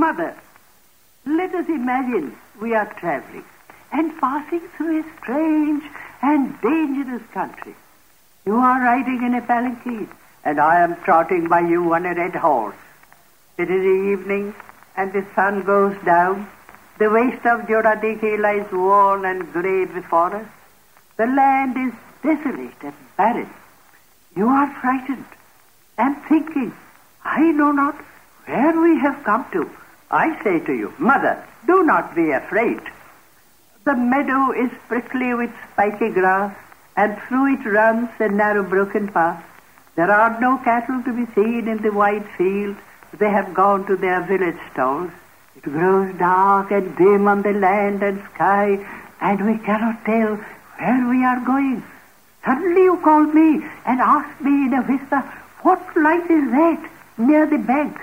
Mother, let us imagine we are traveling and passing through a strange and dangerous country. You are riding in a palanquin, and I am trotting by you on a red horse. It is evening, and the sun goes down. The waste of Joradiki lies worn and grey before us. The land is desolate and barren. You are frightened and thinking, I know not where we have come to. I say to you, Mother, do not be afraid. The meadow is prickly with spiky grass, and through it runs a narrow broken path. There are no cattle to be seen in the wide field. They have gone to their village stalls. It grows dark and dim on the land and sky, and we cannot tell where we are going. Suddenly you call me and ask me in a whisper, what light is that near the bank?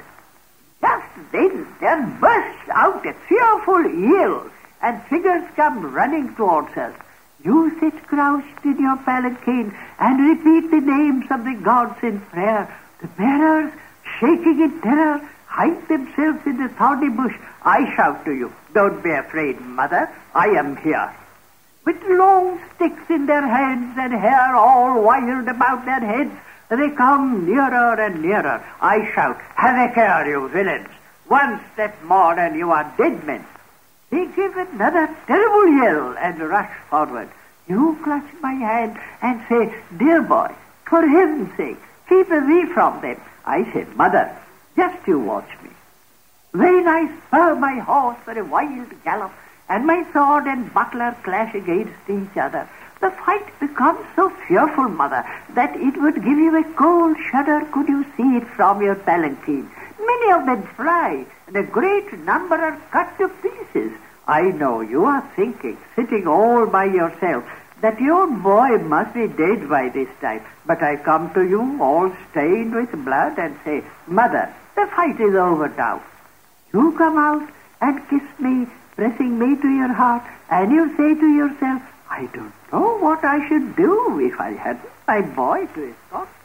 Just then there bursts out a fearful yell, and figures come running towards us. You sit crouched in your palanquin and repeat the names of the gods in prayer. The bearers, shaking in terror, hide themselves in the thorny bush. I shout to you, don't be afraid, Mother, I am here. With long sticks in their hands and hair all wild about their heads, they come nearer and nearer. I shout, have a care, you villains. One step more and you are dead men. They give another terrible yell and rush forward. You clutch my hand and say, dear boy, for heaven's sake, keep away from them. I say, Mother, just you watch me. Then I spur my horse for a wild gallop, and my sword and buckler clash against each other. The fight becomes so fearful, Mother, that it would give you a cold shudder could you see it from your palanquin. Many of them fly, and a great number are cut to pieces. I know you are thinking, sitting all by yourself, that your boy must be dead by this time. But I come to you all stained with blood and say, Mother, the fight is over now. You come out and kiss me, pressing me to your heart, and you say to yourself, I don't know what I should do if I had my boy to escort.